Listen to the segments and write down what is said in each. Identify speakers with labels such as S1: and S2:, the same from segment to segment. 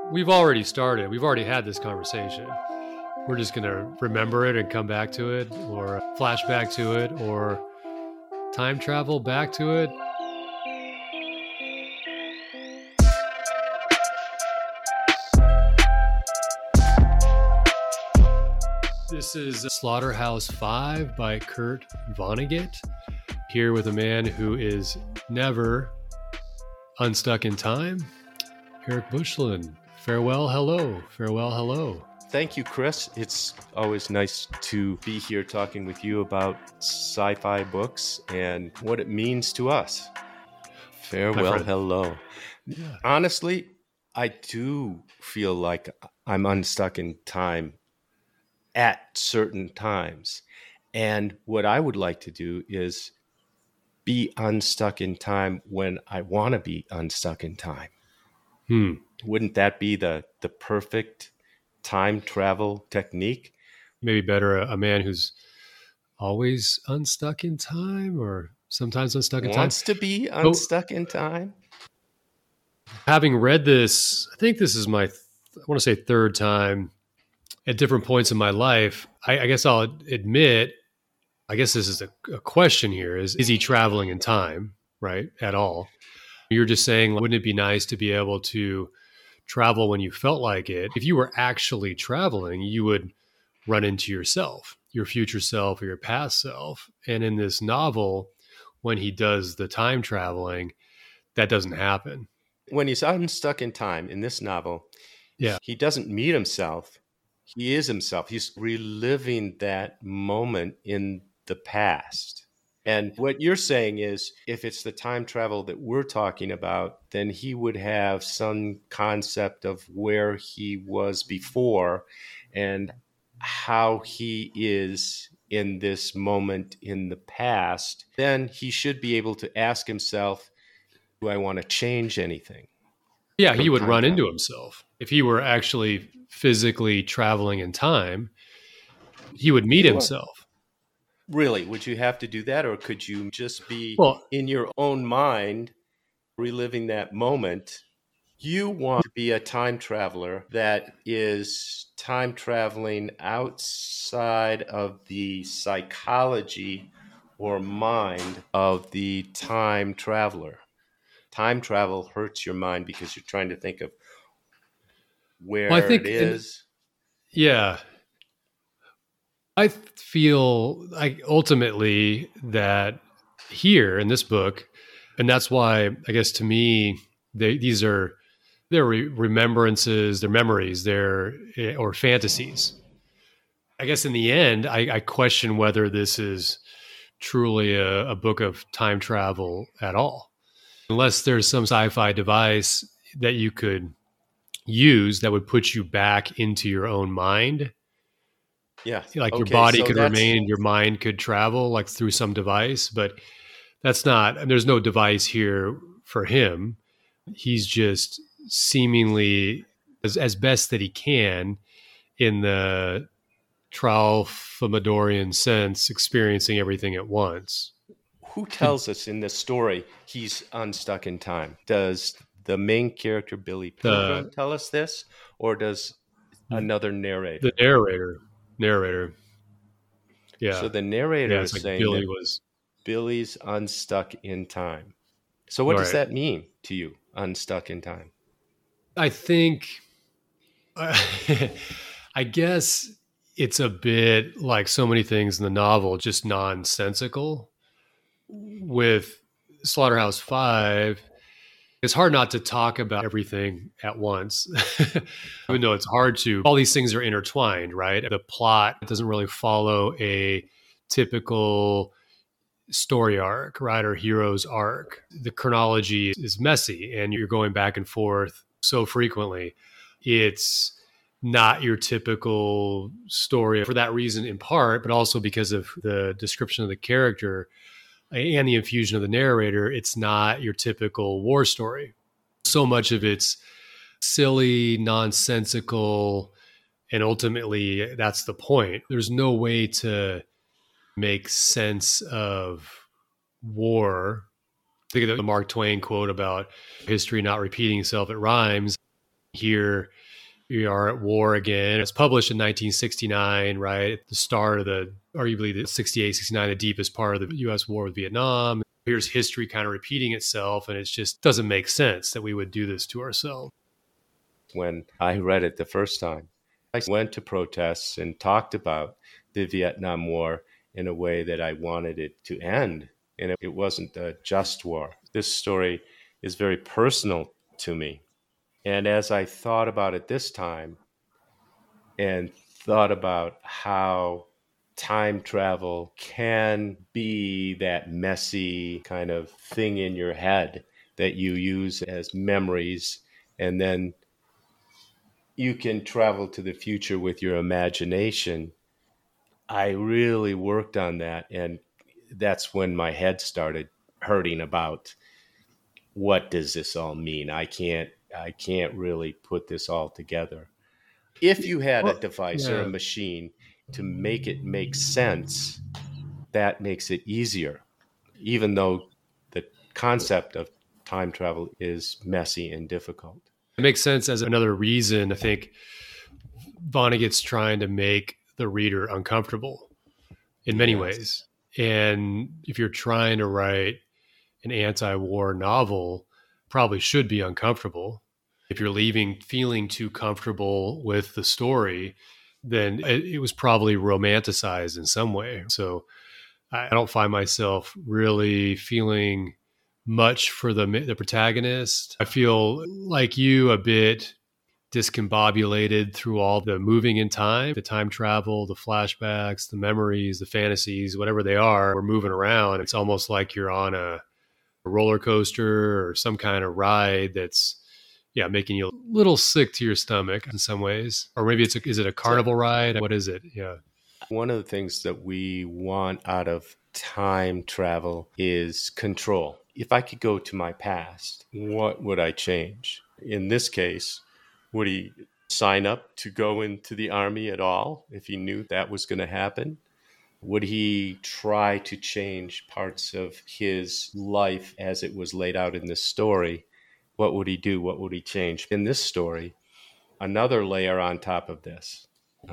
S1: We've already started. We've already had this conversation. We're just going to remember it and come back to it, or flash back to it, or time travel back to it. This is Slaughterhouse-Five by Kurt Vonnegut, here with a man who is never unstuck in time, Eric Bushland. Farewell, hello. Farewell, hello.
S2: Thank you, Chris. It's always nice to be here talking with you about sci-fi books and what it means to us. Farewell, hello.
S1: Yeah.
S2: Honestly, I do feel like I'm unstuck in time at certain times. And what I would like to do is be unstuck in time when I want to be unstuck in time. Wouldn't that be the perfect time travel technique?
S1: Maybe better a man who's always unstuck in time, or sometimes unstuck in time.
S2: Wants to be unstuck in time?
S1: Having read this, I think this is my, I want to say third time at different points in my life. I guess I'll admit, I guess this is a question here, is he traveling in time, right, at all? You're just saying, wouldn't it be nice to be able to travel when you felt like it? If you were actually traveling, you would run into yourself, your future self or your past self. And in this novel, when he does the time traveling, that doesn't happen.
S2: When he's unstuck in time in this novel, he doesn't meet himself. He is himself. He's reliving that moment in the past. And what you're saying is, if it's the time travel that we're talking about, then he would have some concept of where he was before and how he is in this moment in the past. Then he should be able to ask himself, do I want to change anything?
S1: Yeah, he would run into himself. If he were actually physically traveling in time, he would meet himself.
S2: Really? Would you have to do that? Or could you just be in your own mind reliving that moment? You want to be a time traveler that is time traveling outside of the psychology or mind of the time traveler. Time travel hurts your mind because you're trying to think of where it is.
S1: I feel like ultimately that here in this book, and that's why I guess to me, they're remembrances, they're memories, or fantasies. I guess in the end, I question whether this is truly a book of time travel at all. Unless there's some sci-fi device that you could use that would put you back into your own mind.
S2: Yeah.
S1: Like your body could remain, your mind could travel like through some device, but there's no device here for him. He's just seemingly as best that he can in the Tralfamadorian sense, experiencing everything at once.
S2: Who tells us in this story he's unstuck in time? Does the main character, Billy Pilgrim, tell us this? Or does another narrator?
S1: The narrator. Yeah.
S2: So the narrator is saying Billy's unstuck in time. So what does that mean to you, unstuck in time?
S1: I think, I guess it's a bit like so many things in the novel, just nonsensical. With Slaughterhouse-Five, it's hard not to talk about everything at once, even though it's hard to. All these things are intertwined, right? The plot doesn't really follow a typical story arc, right? Or hero's arc. The chronology is messy and you're going back and forth so frequently. It's not your typical story for that reason in part, but also because of the description of the character and the infusion of the narrator. It's not your typical war story. So much of it's silly, nonsensical, and ultimately that's the point. There's no way to make sense of war. Think of the Mark Twain quote about history not repeating itself, it rhymes. Here we are at war again. It's published in 1969, right? At the start of arguably the 68, 69, the deepest part of the U.S. war with Vietnam. Here's history kind of repeating itself, and it just doesn't make sense that we would do this to ourselves.
S2: When I read it the first time, I went to protests and talked about the Vietnam War in a way that I wanted it to end. And it wasn't a just war. This story is very personal to me. And as I thought about it this time and thought about how time travel can be that messy kind of thing in your head that you use as memories, and then you can travel to the future with your imagination. I really worked on that, and that's when my head started hurting about what does this all mean? I can't really put this all together. If you had a device or a machine to make it make sense, that makes it easier, even though the concept of time travel is messy and difficult.
S1: It makes sense as another reason. I think Vonnegut's trying to make the reader uncomfortable in many ways. And if you're trying to write an anti-war novel, probably should be uncomfortable. If you're leaving feeling too comfortable with the story, then it was probably romanticized in some way. So I don't find myself really feeling much for the protagonist. I feel like you, a bit discombobulated through all the moving in time, the time travel, the flashbacks, the memories, the fantasies, whatever they are, we're moving around. It's almost like you're on a roller coaster or some kind of ride that's making you a little sick to your stomach in some ways. Or maybe is it a carnival ride? What is it? Yeah.
S2: One of the things that we want out of time travel is control. If I could go to my past, what would I change? In this case, would he sign up to go into the army at all if he knew that was going to happen? Would he try to change parts of his life as it was laid out in this story? What would he do? What would he change? In this story, another layer on top of this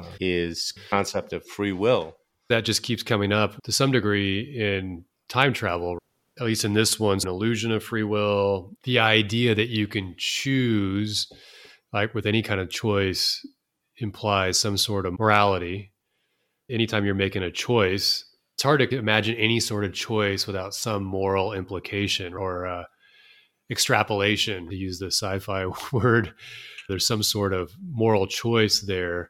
S2: is concept of free will.
S1: That just keeps coming up to some degree in time travel, at least in this one's an illusion of free will. The idea that you can choose, like with any kind of choice, implies some sort of morality. Anytime you're making a choice, it's hard to imagine any sort of choice without some moral implication or extrapolation, to use the sci-fi word. There's some sort of moral choice there.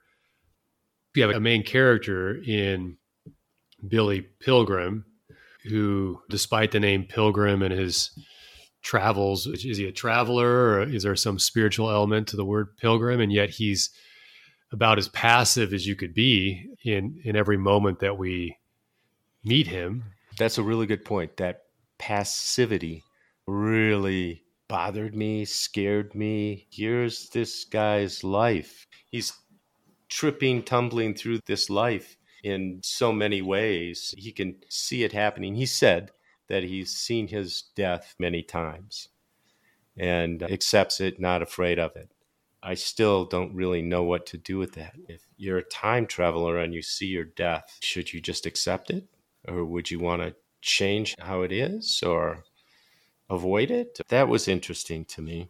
S1: You have a main character in Billy Pilgrim who, despite the name Pilgrim and his travels, is he a traveler or is there some spiritual element to the word pilgrim? And yet he's about as passive as you could be in every moment that we meet him.
S2: That's a really good point. That passivity really bothered me, scared me. Here's this guy's life. He's tripping, tumbling through this life in so many ways. He can see it happening. He said that he's seen his death many times and accepts it, not afraid of it. I still don't really know what to do with that. If you're a time traveler and you see your death, should you just accept it? Or would you want to change how it is or avoid it? That was interesting to me.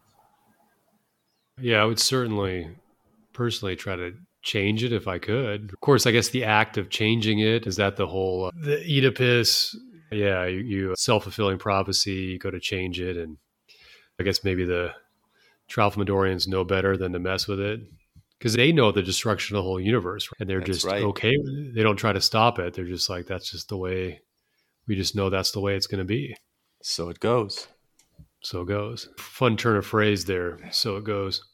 S1: Yeah, I would certainly personally try to change it if I could. Of course, I guess the act of changing it, is that the whole, the Oedipus, you self-fulfilling prophecy, you go to change it. And I guess maybe the Tralfamadorians know better than to mess with it because they know the destruction of the whole universe, and they're just okay with it. They don't try to stop it. They're just like, that's just the way, we just know that's the way it's going to be.
S2: So it goes.
S1: So it goes. Fun turn of phrase there. So it goes.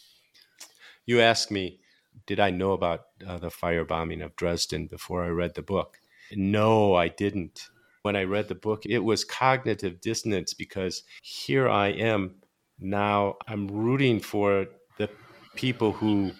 S2: You asked me, did I know about the firebombing of Dresden before I read the book? No, I didn't. When I read the book, it was cognitive dissonance because here I am now, I'm rooting for the people who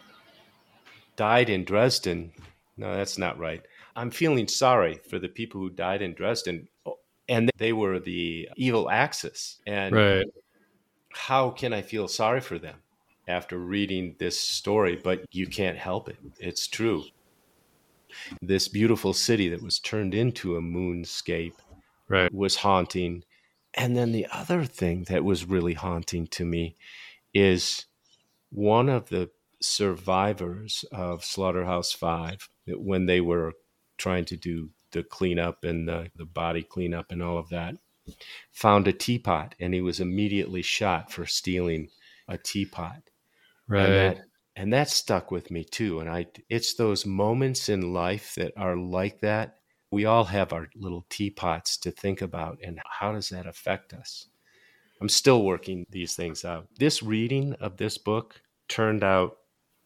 S2: died in Dresden. No, that's not right. I'm feeling sorry for the people who died in Dresden, and they were the evil Axis. And how can I feel sorry for them? after reading this story, but you can't help it. It's true. This beautiful city that was turned into a moonscape was haunting. And then the other thing that was really haunting to me is one of the survivors of Slaughterhouse-Five, when they were trying to do the cleanup and the body cleanup and all of that, found a teapot, and he was immediately shot for stealing a teapot.
S1: Right.
S2: And that stuck with me too. And it's those moments in life that are like that. We all have our little teapots to think about, and how does that affect us? I'm still working these things out. This reading of this book turned out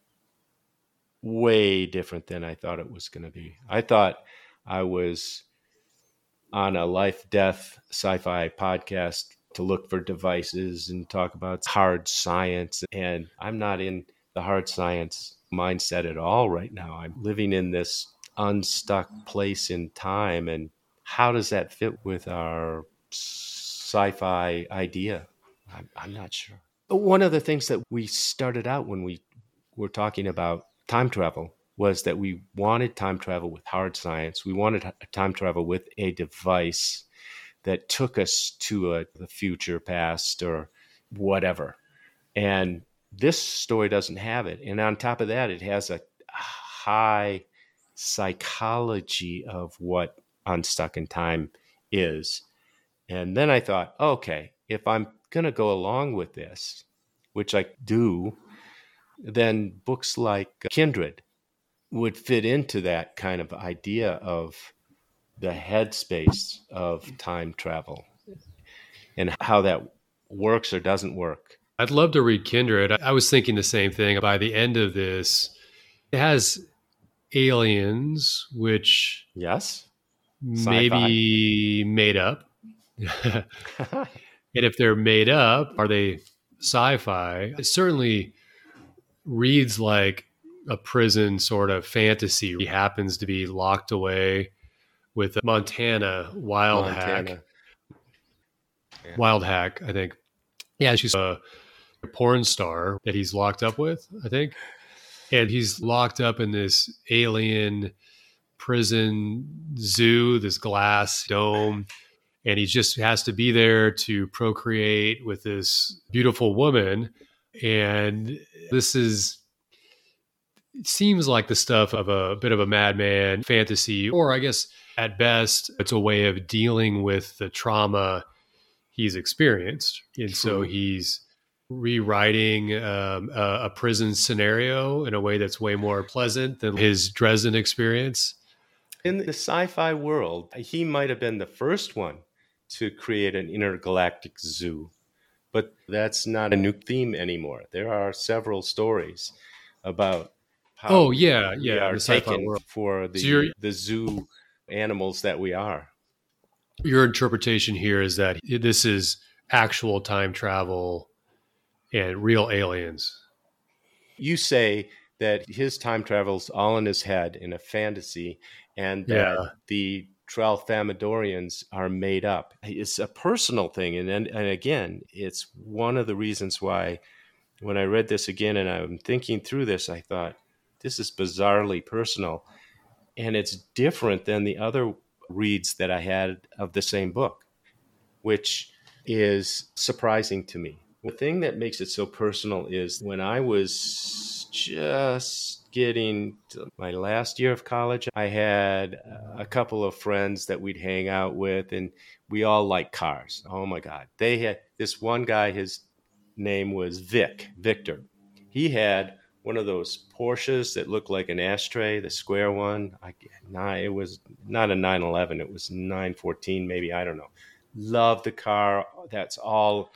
S2: way different than I thought it was going to be. I thought I was on a life-death sci-fi podcast to look for devices and talk about hard science. And I'm not in the hard science mindset at all right now. I'm living in this unstuck place in time. And how does that fit with our sci-fi idea? I'm not sure. One of the things that we started out when we were talking about time travel was that we wanted time travel with hard science. We wanted time travel with a device that took us to the future, past, or whatever. And this story doesn't have it. And on top of that, it has a high psychology of what Unstuck in Time is. And then I thought, okay, if I'm going to go along with this, which I do, then books like Kindred would fit into that kind of idea of the headspace of time travel and how that works or doesn't work.
S1: I'd love to read Kindred. I was thinking the same thing. By the end of this, it has aliens, which maybe made up. And if they're made up, are they sci-fi? It certainly reads like a prison sort of fantasy. He happens to be locked away with a Montana Wildhack. Yeah. Wildhack, I think. Yeah, she's a porn star that he's locked up with, I think. And he's locked up in this alien prison zoo, this glass dome. And he just has to be there to procreate with this beautiful woman. And this seems like the stuff of a bit of a madman fantasy, or I guess at best, it's a way of dealing with the trauma he's experienced. And so he's rewriting a prison scenario in a way that's way more pleasant than his Dresden experience.
S2: In the sci-fi world, he might have been the first one to create an intergalactic zoo, but that's not a new theme anymore. There are several stories about how we are taken for the zoo animals that we are.
S1: Your interpretation here is that this is actual time travel and real aliens.
S2: You say that his time travel's all in his head in a fantasy, and that the Tralfamadorians are made up. It's a personal thing. And again, it's one of the reasons why when I read this again and I'm thinking through this, I thought, this is bizarrely personal. And it's different than the other reads that I had of the same book, which is surprising to me. The thing that makes it so personal is when I was just getting to my last year of college, I had a couple of friends that we'd hang out with, and we all liked cars. Oh my God. They had this one guy, his name was Victor. He had one of those Porsches that looked like an ashtray, the square one. It was not a 911. It was 914, maybe. I don't know. Loved the car. That's all,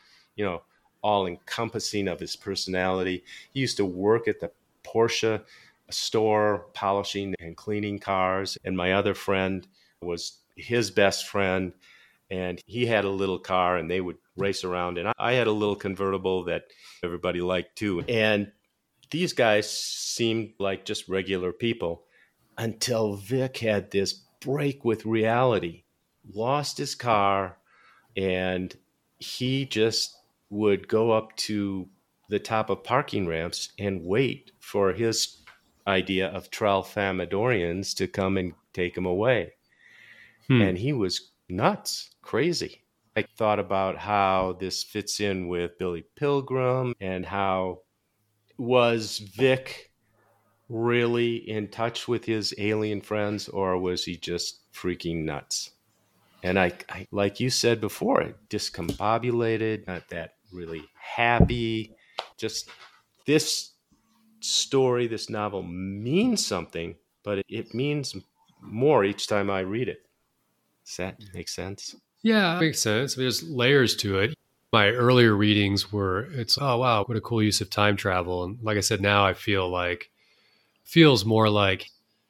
S2: all encompassing of his personality. He used to work at the Porsche store, polishing and cleaning cars. And my other friend was his best friend. And he had a little car and they would race around. And I had a little convertible that everybody liked too. And these guys seemed like just regular people until Vic had this break with reality, lost his car, and he just would go up to the top of parking ramps and wait for his idea of Tralfamadorians to come and take him away. And he was nuts, crazy. I thought about how this fits in with Billy Pilgrim, and how was Vic really in touch with his alien friends, or was he just freaking nuts? And I like you said before, discombobulated, not that really happy. Just this story, this novel means something, but it means more each time I read it. Does that make sense?
S1: Yeah, it makes sense. There's layers to it. My earlier readings were, oh, wow, what a cool use of time travel. And like I said, now I feel like, feels more like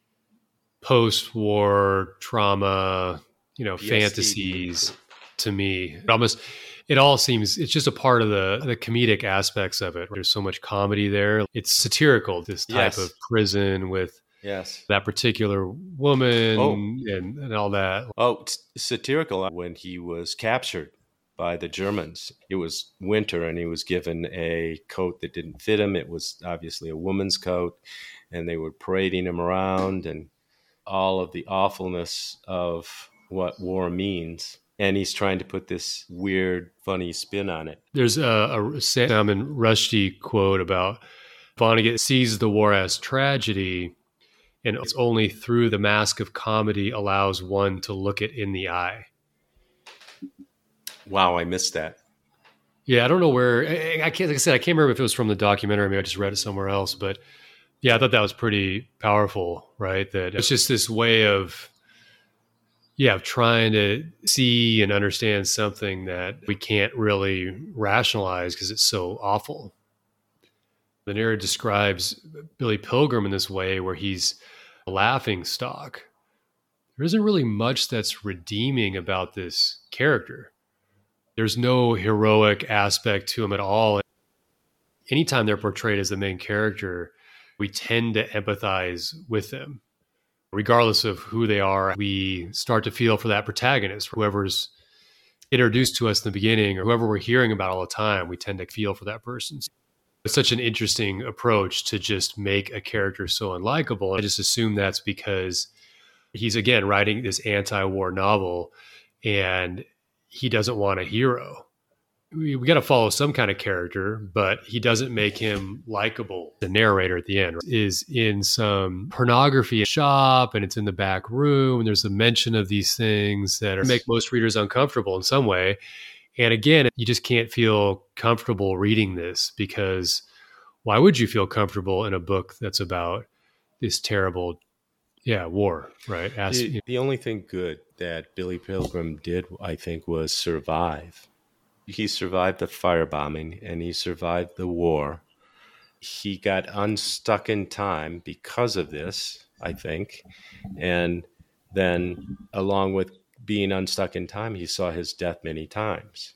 S1: post-war trauma, fantasies to me. It all seems, it's just a part of the comedic aspects of it. There's so much comedy there. It's satirical, this type of prison with that particular woman and all that.
S2: Satirical when he was captured by the Germans. It was winter and he was given a coat that didn't fit him. It was obviously a woman's coat, and they were parading him around, and all of the awfulness of what war means. And he's trying to put this weird, funny spin on it.
S1: There's a Salman Rushdie quote about Vonnegut sees the war as tragedy, and it's only through the mask of comedy allows one to look it in the eye.
S2: Wow, I missed that.
S1: Yeah, I don't know where. I can't. Like I said, I can't remember if it was from the documentary. Maybe I just read it somewhere else. But yeah, I thought that was pretty powerful. Right, that it's just this way of trying to see and understand something that we can't really rationalize because it's so awful. The narrator describes Billy Pilgrim in this way where he's a laughing stock. There isn't really much that's redeeming about this character. There's no heroic aspect to him at all. Anytime they're portrayed as the main character, we tend to empathize with them. Regardless of who they are, we start to feel for that protagonist, whoever's introduced to us in the beginning or whoever we're hearing about all the time, we tend to feel for that person. It's such an interesting approach to just make a character so unlikable. I just assume that's because he's, again, writing this anti-war novel and he doesn't want a hero. We got to follow some kind of character, but he doesn't make him likable. The narrator at the end is in some pornography shop and it's in the back room. And there's a mention of these things that make most readers uncomfortable in some way. And again, you just can't feel comfortable reading this because why would you feel comfortable in a book that's about this terrible, war, right?
S2: The only thing good that Billy Pilgrim did, I think, was survive. He survived the firebombing and he survived the war. He got unstuck in time because of this, I think. And then along with being unstuck in time, he saw his death many times.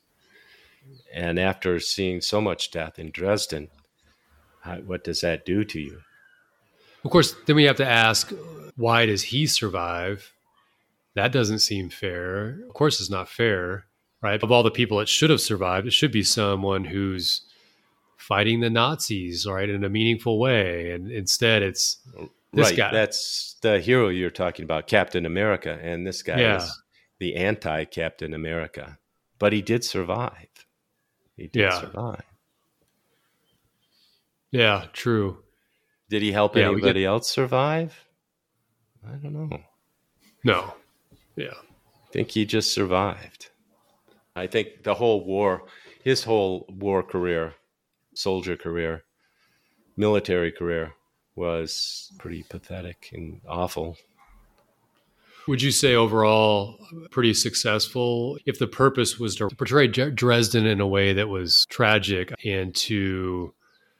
S2: And after seeing so much death in Dresden, what does that do to you?
S1: Of course, then we have to ask, why does he survive? That doesn't seem fair. Of course, it's not fair. Right? Of all the people that should have survived, it should be someone who's fighting the Nazis, right, in a meaningful way. And instead, it's this guy.
S2: That's the hero you're talking about, Captain America. And this guy is the anti-Captain America. But he did survive. He did survive.
S1: Yeah, true.
S2: Did he help anybody else survive? I don't know.
S1: No. Yeah.
S2: I think he just survived. I think the whole war, his whole war career, soldier career, military career was pretty pathetic and awful.
S1: Would you say overall pretty successful? If the purpose was to portray Dresden in a way that was tragic and to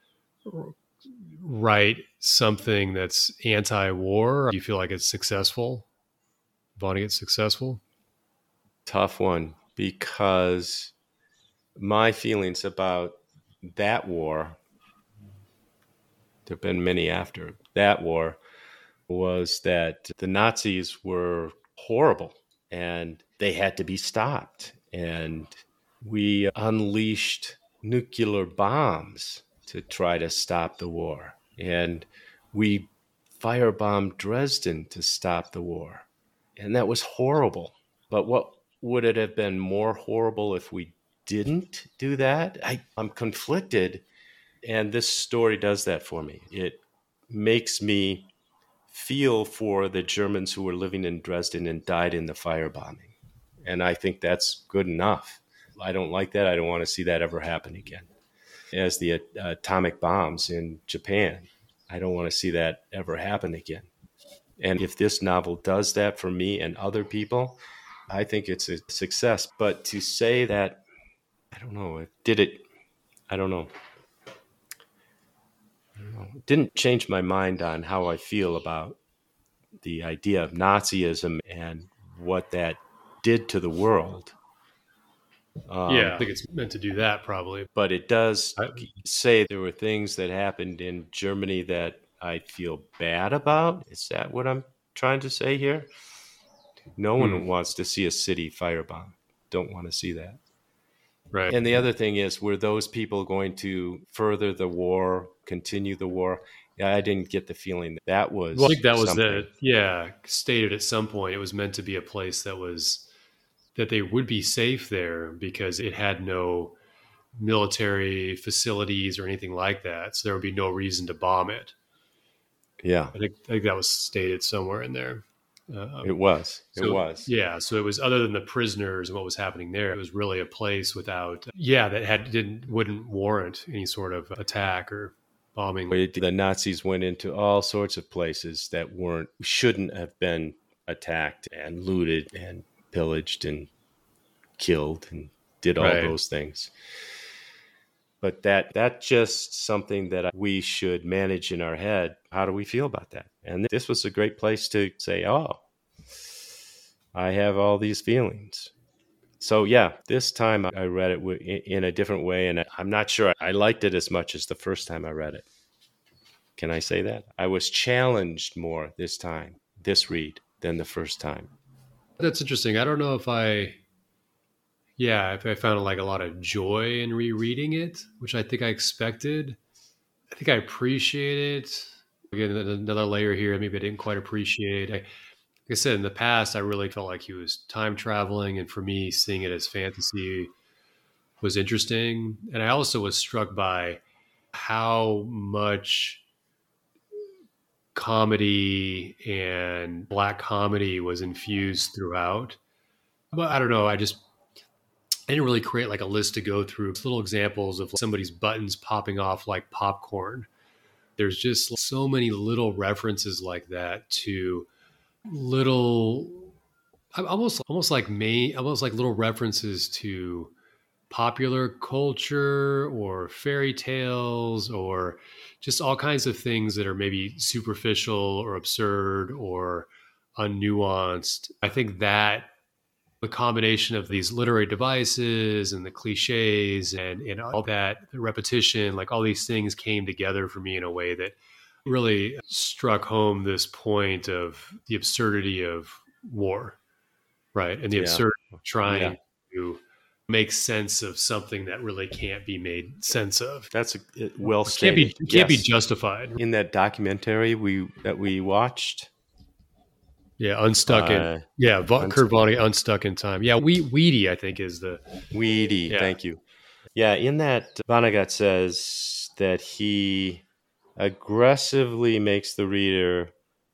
S1: write something that's anti-war, do you feel like it's successful? Vonnegut's successful?
S2: Tough one. Because my feelings about that war, there have been many after that war, was that the Nazis were horrible and they had to be stopped. And we unleashed nuclear bombs to try to stop the war. And we firebombed Dresden to stop the war. And that was horrible. But what would it have been more horrible if we didn't do that? I'm conflicted. And this story does that for me. It makes me feel for the Germans who were living in Dresden and died in the firebombing. And I think that's good enough. I don't like that. I don't want to see that ever happen again. As the atomic bombs in Japan, I don't want to see that ever happen again. And if this novel does that for me and other people, I think it's a success. But to say that, I don't know, I don't know. It didn't change my mind on how I feel about the idea of Nazism and what that did to the world.
S1: I think it's meant to do that probably.
S2: But it does say there were things that happened in Germany that I feel bad about. Is that what I'm trying to say here? No one wants to see a city firebomb. Don't want to see that.
S1: Right.
S2: And the other thing is, were those people going to further the war, continue the war? Yeah, I didn't get the feeling that was.
S1: Well, I think that was stated at some point. It was meant to be a place that they would be safe there because it had no military facilities or anything like that. So there would be no reason to bomb it.
S2: Yeah.
S1: I think that was stated somewhere in there.
S2: It was.
S1: Yeah. So it was, other than the prisoners and what was happening there, it was really a place without, wouldn't warrant any sort of attack or bombing.
S2: The Nazis went into all sorts of places that shouldn't have been attacked and looted and pillaged and killed and did all those things. But that's just something that we should manage in our head. How do we feel about that? And this was a great place to say, oh, I have all these feelings. So yeah, this time I read it in a different way, and I'm not sure I liked it as much as the first time I read it. Can I say that? I was challenged more this read, than the first time.
S1: That's interesting. I don't know if I found like a lot of joy in rereading it, which I think I expected. I think I appreciate it. Again, another layer here, maybe I didn't quite appreciate. Like I said, in the past, I really felt like he was time traveling. And for me, seeing it as fantasy was interesting. And I also was struck by how much comedy and black comedy was infused throughout. But I don't know. I didn't really create like a list to go through. It's little examples of somebody's buttons popping off like popcorn. There's just so many little references like that to little, almost like little references to popular culture or fairy tales or just all kinds of things that are maybe superficial or absurd or unnuanced. I think that the combination of these literary devices and the cliches and all that, the repetition, like all these things came together for me in a way that really struck home this point of the absurdity of war, right? And the absurdity of trying to make sense of something that really can't be made sense of.
S2: That's well stated.
S1: Can't be justified.
S2: In that documentary that we watched.
S1: Yeah, Unstuck in Kurt Vonnegut, Unstuck in Time. Yeah, Weedy, I think is the
S2: Weedy. Yeah. Thank you. Yeah, in that Vonnegut says that he aggressively makes the reader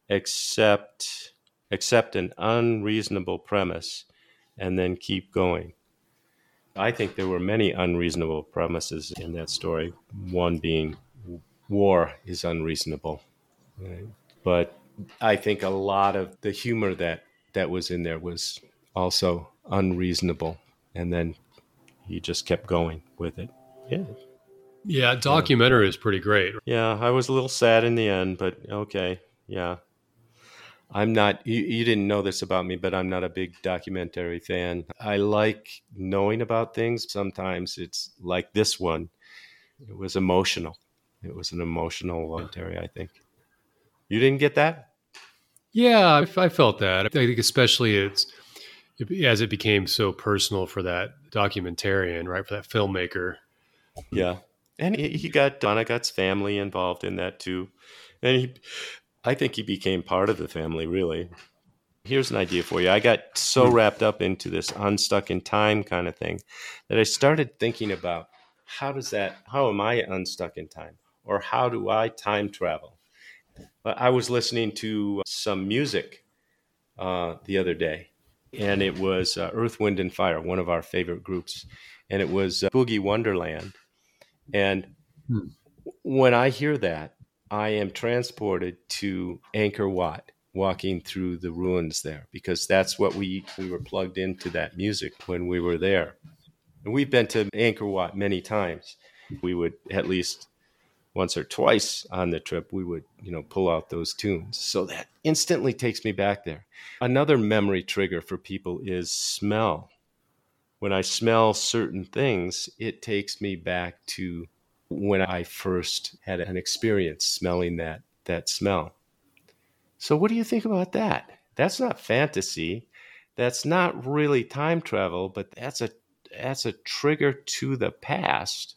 S2: accept an unreasonable premise and then keep going. I think there were many unreasonable premises in that story. One being war is unreasonable, right? But I think a lot of the humor that was in there was also unreasonable. And then he just kept going with it. Yeah.
S1: Yeah, documentary is pretty great.
S2: Yeah, I was a little sad in the end, but okay. Yeah. I'm not, you didn't know this about me, but I'm not a big documentary fan. I like knowing about things. Sometimes it's like this one. It was emotional. It was an emotional documentary, I think. You didn't get that?
S1: Yeah, I felt that. I think especially as it became so personal for that documentarian, right, for that filmmaker.
S2: Yeah. And he got Vonnegut's family involved in that too. And I think he became part of the family, really. Here's an idea for you. I got so wrapped up into this unstuck in time kind of thing that I started thinking about how am I unstuck in time? Or how do I time travel? I was listening to some music the other day, and it was Earth, Wind, and Fire, one of our favorite groups. And it was Boogie Wonderland. And when I hear that, I am transported to Angkor Wat, walking through the ruins there, because that's what we were plugged into that music when we were there. And we've been to Angkor Wat many times. We would, at least once or twice on the trip, we would, pull out those tunes. So that instantly takes me back there. Another memory trigger for people is smell. When I smell certain things, it takes me back to when I first had an experience smelling that smell. So what do you think about that? That's not fantasy. That's not really time travel, but that's a trigger to the past.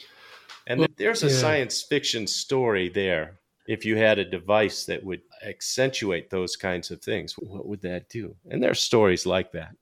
S2: And there's a science fiction story there. If you had a device that would accentuate those kinds of things, what would that do? And there are stories like that.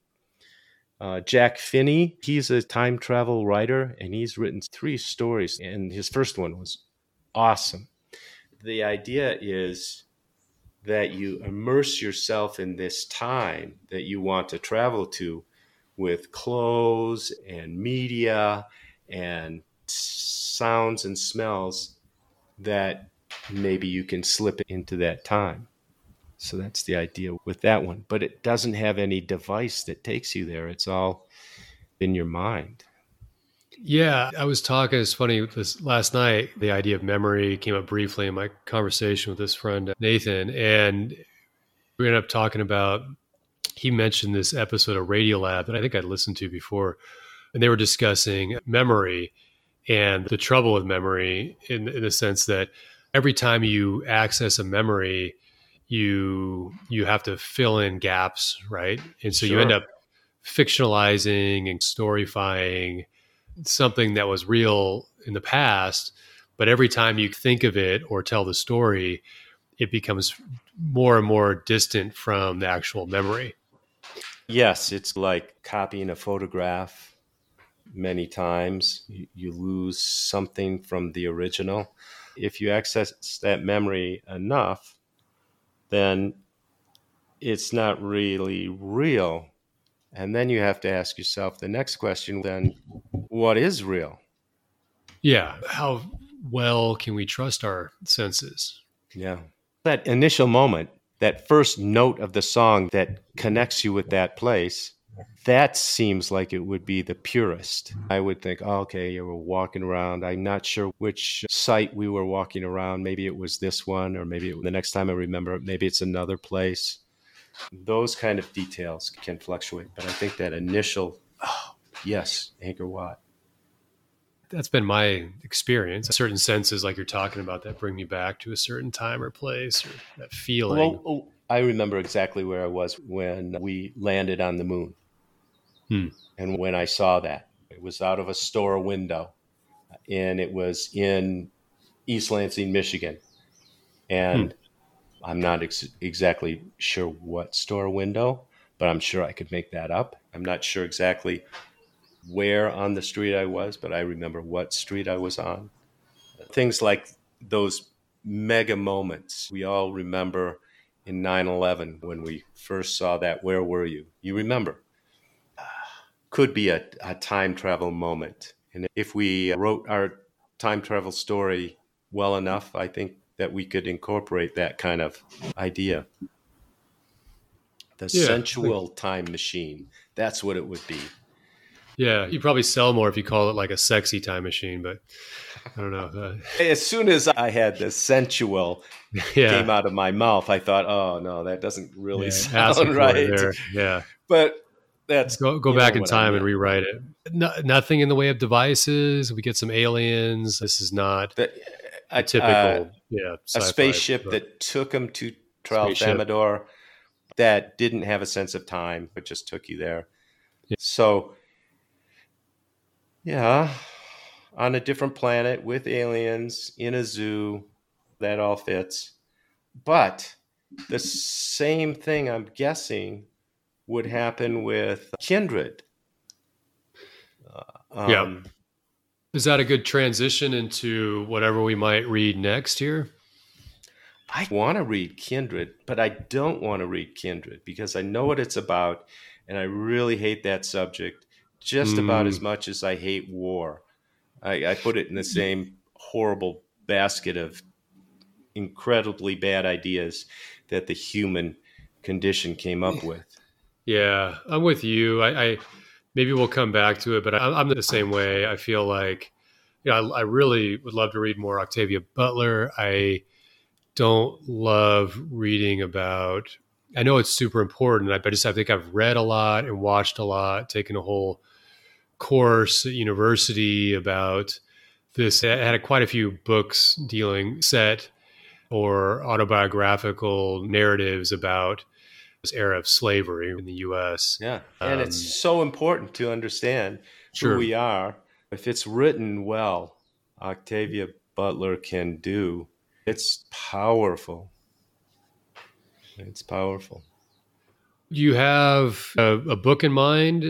S2: Jack Finney, he's a time travel writer, and he's written 3 stories, and his first one was awesome. The idea is that you immerse yourself in this time that you want to travel to with clothes and media and sounds and smells that maybe you can slip into that time. So that's the idea with that one. But it doesn't have any device that takes you there. It's all in your mind.
S1: Yeah, I was talking, it's funny, this last night, the idea of memory came up briefly in my conversation with this friend, Nathan, and we ended up talking about, he mentioned this episode of Radiolab that I think I'd listened to before, and they were discussing memory and the trouble with memory in the sense that every time you access a memory, you have to fill in gaps, right? And so you end up fictionalizing and storyfying something that was real in the past, but every time you think of it or tell the story, it becomes more and more distant from the actual memory.
S2: Yes, it's like copying a photograph many times. You lose something from the original. If you access that memory enough, then it's not really real. And then you have to ask yourself the next question, then what is real?
S1: Yeah. How well can we trust our senses?
S2: Yeah. That initial moment, that first note of the song that connects you with that place, that seems like it would be the purest. I would think, oh, okay, you were walking around. I'm not sure which site we were walking around. Maybe it was this one, or maybe the next time I remember it, maybe it's another place. Those kind of details can fluctuate. But I think that initial, yes, Angkor Wat.
S1: That's been my experience. Certain senses, like you're talking about, that bring me back to a certain time or place, or that feeling.
S2: Well, I remember exactly where I was when we landed on the moon. And when I saw that, it was out of a store window, and it was in East Lansing, Michigan. And I'm not exactly sure what store window, but I'm sure I could make that up. I'm not sure exactly where on the street I was, but I remember what street I was on. Things like those mega moments. We all remember in 9/11 when we first saw that, where were you? You remember. Could be a time travel moment. And if we wrote our time travel story well enough, I think that we could incorporate that kind of idea. The sensual time machine. That's what it would be.
S1: Yeah, you probably sell more if you call it like a sexy time machine, but I don't know.
S2: As soon as I had the sensual came out of my mouth, I thought, oh, no, that doesn't really sound right.
S1: Yeah.
S2: But that's
S1: go back in time and rewrite it. Nothing in the way of devices. We get some aliens. This is not a typical
S2: a spaceship that took them to Tralfamadore that didn't have a sense of time, but just took you there. Yeah. So, yeah, on a different planet with aliens in a zoo. That all fits. But the same thing, I'm guessing, would happen with Kindred.
S1: Yeah. Is that a good transition into whatever we might read next here?
S2: I want to read Kindred, but I don't want to read Kindred because I know what it's about, and I really hate that subject just about as much as I hate war. I put it in the same horrible basket of incredibly bad ideas that the human condition came up with.
S1: Yeah, I'm with you. I maybe we'll come back to it, but I'm the same way. I feel like, I really would love to read more Octavia Butler. I don't love reading about. I know it's super important. I think I've read a lot and watched a lot, taken a whole course at university about this. I had quite a few books dealing set or autobiographical narratives about this era of slavery in the U.S.
S2: Yeah, and it's so important to understand who we are. If it's written well, Octavia Butler can do. It's powerful. It's powerful.
S1: Do you have a book in mind?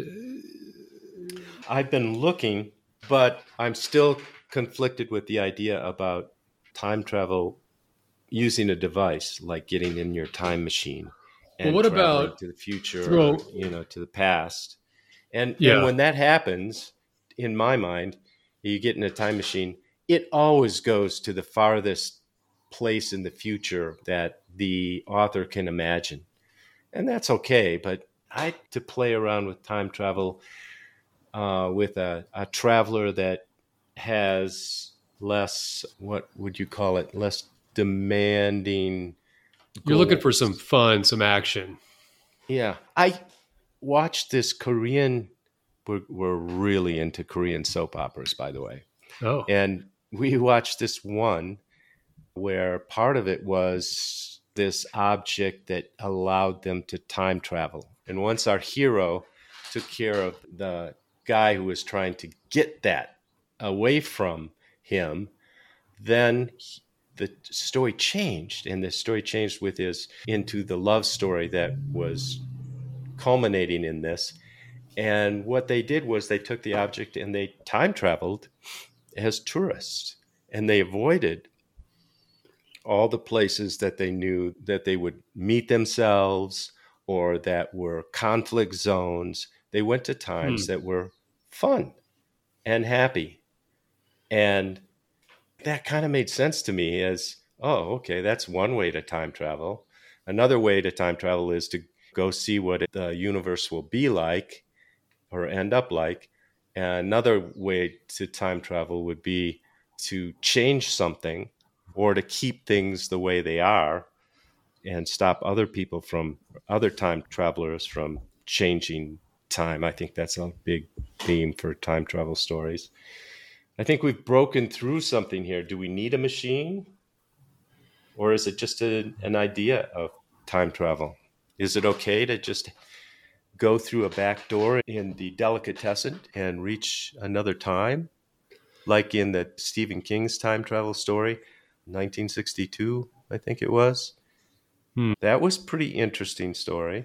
S2: I've been looking, but I'm still conflicted with the idea about time travel using a device like getting in your time machine and
S1: what
S2: traveling
S1: about
S2: to the future or, to the past. And when that happens, in my mind, you get in a time machine, it always goes to the farthest place in the future that the author can imagine. And that's okay, but I like to play around with time travel with a traveler that has less, what would you call it, less demanding goals.
S1: You're looking for some fun, some action.
S2: Yeah. I watched this Korean, we're really into Korean soap operas, by the way.
S1: Oh.
S2: And we watched this one where part of it was this object that allowed them to time travel. And once our hero took care of the guy who was trying to get that away from him, then the story changed. And the story changed into the love story that was culminating in this. And what they did was they took the object and they time traveled as tourists. And they avoided all the places that they knew that they would meet themselves or that were conflict zones. They went to times that were fun and happy. And that kind of made sense to me as, oh, okay, that's one way to time travel. Another way to time travel is to go see what the universe will be like or end up like. And another way to time travel would be to change something or to keep things the way they are and stop other time travelers from changing time. I think that's a big theme for time travel stories. I think we've broken through something here. Do we need a machine? Or is it just an idea of time travel? Is it okay to just go through a back door in the delicatessen and reach another time? Like in the Stephen King's time travel story, 1962, I think it was. That was a pretty interesting story.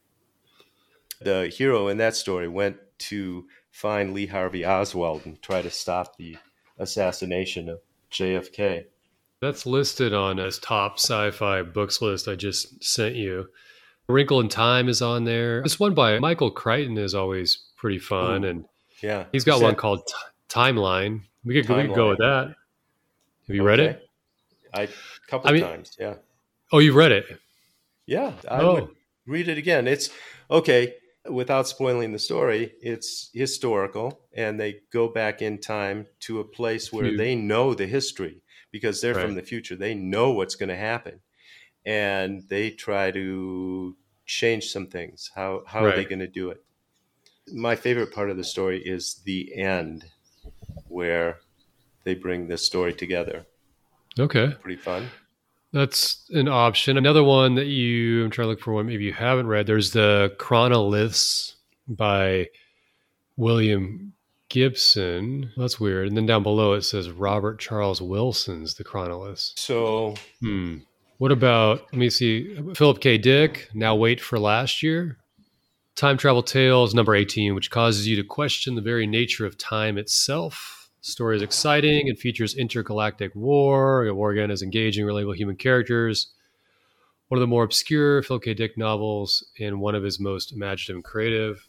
S2: The hero in that story went to find Lee Harvey Oswald and try to stop the assassination of JFK.
S1: That's listed on his top sci-fi books list I just sent you. Wrinkle in Time is on there. This one by Michael Crichton is always pretty fun. And he's got one called Timeline. We could go with that. Have you read it?
S2: A couple of times, yeah.
S1: Oh, you've read it?
S2: Yeah, I would read it again. It's okay. Without spoiling the story, it's historical, and they go back in time to a place where they know the history because they're from the future. They know what's going to happen, and they try to change some things. How are they going to do it? My favorite part of the story is the end, where they bring this story together.
S1: Okay.
S2: Pretty fun.
S1: That's an option. Another one that I'm trying to look for one maybe you haven't read. There's the Chronoliths by William Gibson. That's weird. And then down below it says Robert Charles Wilson's The Chronolist.
S2: So,
S1: what about, let me see, Philip K. Dick, Now Wait for Last Year. Time Travel Tales, number 18, which causes you to question the very nature of time itself. The story is exciting and features intergalactic war. The war again is engaging, relatable human characters. One of the more obscure Philip K. Dick novels and one of his most imaginative and creative.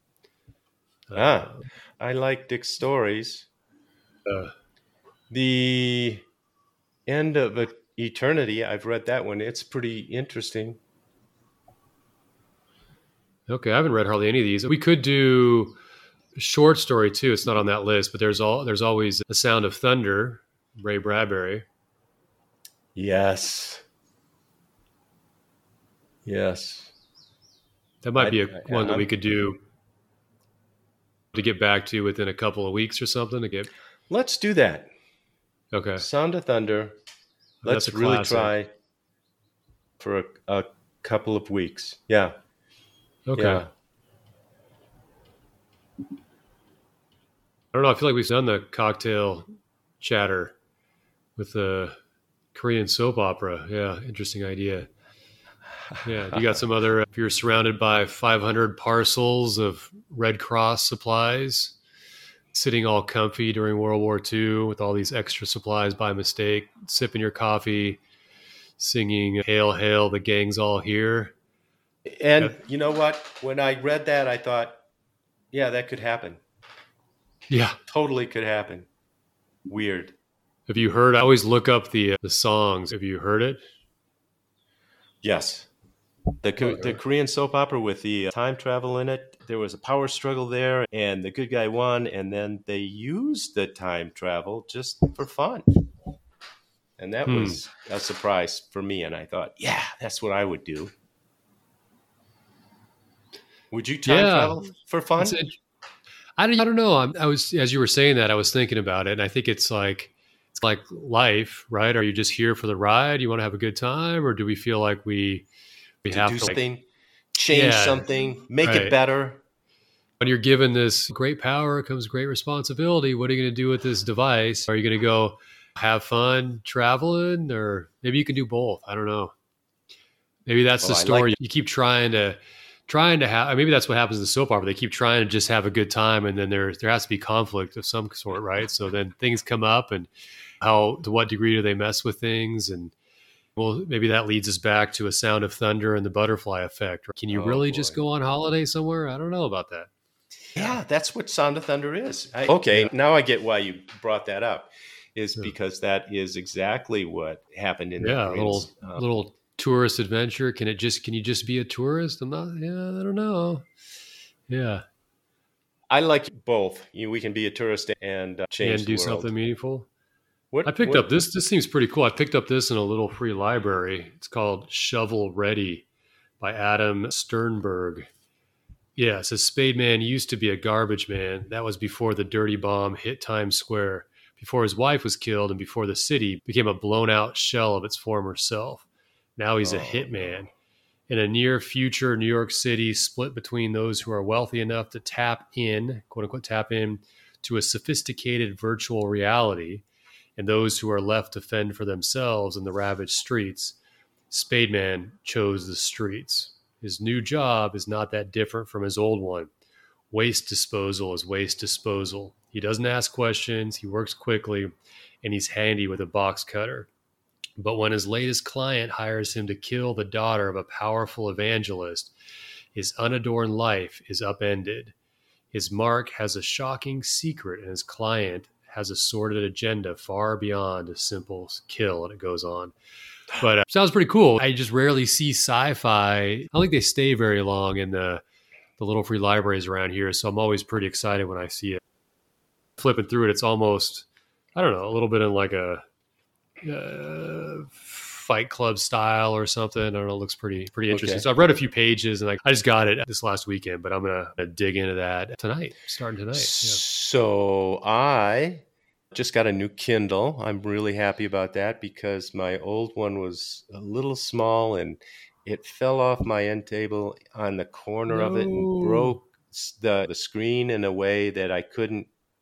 S2: I like Dick's stories. The End of Eternity, I've read that one. It's pretty interesting.
S1: Okay, I haven't read hardly any of these. We could do a short story too. It's not on that list, but there's always The Sound of Thunder, Ray Bradbury.
S2: Yes.
S1: That might be one that we could do to get back to within a couple of weeks or something.
S2: Let's do that.
S1: Okay.
S2: Sound of Thunder. Let's really try for a couple of weeks. Yeah.
S1: Okay. Yeah. I don't know. I feel like we've done the cocktail chatter with the Korean soap opera. Yeah. Interesting idea. Yeah. You got some other, if you're surrounded by 500 parcels of Red Cross supplies, sitting all comfy during World War II with all these extra supplies by mistake, sipping your coffee, singing Hail, Hail, the gang's all here.
S2: And you know what? When I read that, I thought, yeah, that could happen.
S1: Yeah.
S2: Totally could happen. Weird.
S1: Have you heard? I always look up the songs. Have you heard it?
S2: Yes. The Korean soap opera with the time travel in it, there was a power struggle there, and the good guy won, and then they used the time travel just for fun. And that was a surprise for me, and I thought, yeah, that's what I would do. Would you time travel for fun?
S1: I don't know. I was, as you were saying that, I was thinking about it, and I think it's like life, right? Are you just here for the ride? You want to have a good time, or do we feel like we have
S2: do
S1: to
S2: something, change something, make it better?
S1: When you're given this great power comes great responsibility. What are you going to do with this device? Are you going to go have fun traveling, or maybe you can do both? I don't know. Maybe that's the story. You keep trying to have, maybe that's what happens in the soap opera. They keep trying to just have a good time, and then there has to be conflict of some sort, right? So then things come up, and to what degree do they mess with things? And well, maybe that leads us back to A Sound of Thunder and the butterfly effect. Can you really just go on holiday somewhere? I don't know about that.
S2: Yeah, that's what Sound of Thunder is. Now I get why you brought that up, because that is exactly what happened in the
S1: little tourist adventure. Can you just be a tourist? I don't know. Yeah.
S2: I like both. We can be a tourist and change
S1: and do
S2: the world.
S1: Something meaningful. I picked up this. This seems pretty cool. I picked up this in a little free library. It's called Shovel Ready by Adam Sternberg. Yeah, it says Spademan used to be a garbage man. That was before the dirty bomb hit Times Square, before his wife was killed, and before the city became a blown out shell of its former self. Now he's a hitman. In a near future New York City split between those who are wealthy enough to tap in, quote unquote, tap in to a sophisticated virtual reality, and those who are left to fend for themselves in the ravaged streets, Spademan chose the streets. His new job is not that different from his old one. Waste disposal is waste disposal. He doesn't ask questions, he works quickly, and he's handy with a box cutter. But when his latest client hires him to kill the daughter of a powerful evangelist, his unadorned life is upended. His mark has a shocking secret, and his client has a sordid agenda far beyond a simple kill, and it goes on. But sounds pretty cool. I just rarely see sci-fi. I don't think they stay very long in the little free libraries around here, so I'm always pretty excited when I see it. Flipping through it, it's almost, I don't know, a little bit in like a Fight Club style or something. I don't know. It looks pretty interesting. Okay. So I've read a few pages, and I just got it this last weekend, but I'm gonna dig into that starting tonight. Yeah.
S2: So I just got a new Kindle. I'm really happy about that because my old one was a little small and it fell off my end table on the corner of it and broke the screen in a way that I couldn't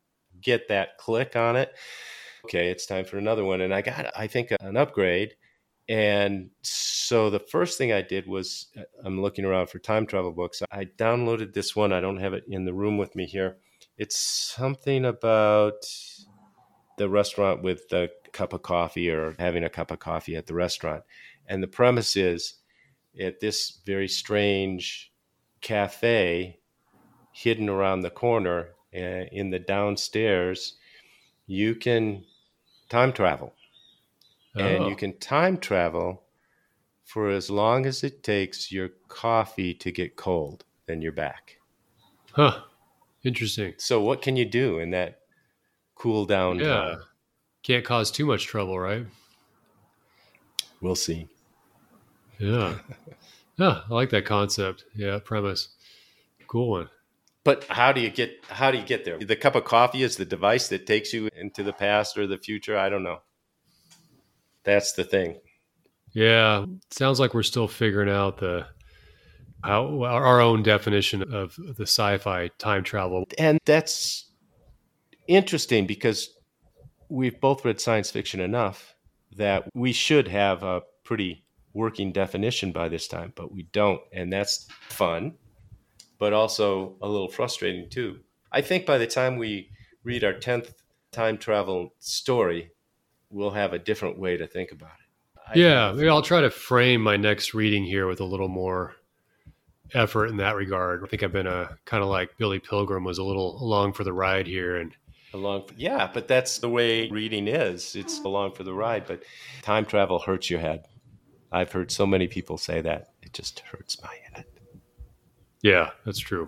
S2: get that click on it. Okay, it's time for another one. And I got, I think, an upgrade. And so the first thing I did was, I'm looking around for time travel books. I downloaded this one. I don't have it in the room with me here. It's something about the restaurant with a cup of coffee, or having a cup of coffee at the restaurant. And the premise is, at this very strange cafe hidden around the corner in the downstairs, you can time travel. And you can time travel for as long as it takes your coffee to get cold. Then you're back.
S1: Huh. Interesting.
S2: So what can you do in that cool down time?
S1: Can't cause too much trouble, right?
S2: We'll see.
S1: Yeah. Yeah, I like that concept. Yeah, premise. Cool one.
S2: But how do you get there? The cup of coffee is the device that takes you into the past or the future? I don't know. That's the thing.
S1: Yeah, sounds like we're still figuring out our own definition of the sci-fi time travel.
S2: And that's interesting because we've both read science fiction enough that we should have a pretty working definition by this time, but we don't. And that's fun, but also a little frustrating too. I think by the time we read our 10th time travel story, we'll have a different way to think about it.
S1: Maybe I'll try to frame my next reading here with a little more effort in that regard. I think I've been kind of like Billy Pilgrim was a little along for the ride here. And
S2: but that's the way reading is. It's along for the ride, but time travel hurts your head. I've heard so many people say that. It just hurts my head.
S1: Yeah, that's true.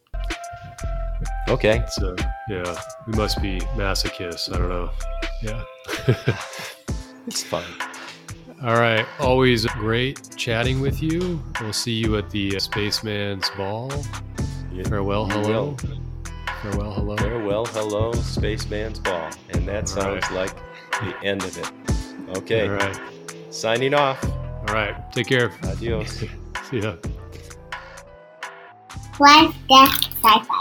S2: Okay.
S1: So, we must be masochists. I don't know. Yeah.
S2: It's fun.
S1: All right. Always great chatting with you. We'll see you at the Spaceman's Ball. Farewell, hello. Farewell, hello.
S2: Farewell, hello, Spaceman's Ball. And that sounds like the end of it. Okay.
S1: All right.
S2: Signing off.
S1: All right. Take care.
S2: Adios.
S1: See ya.
S3: Life, Death, Sci-Fi.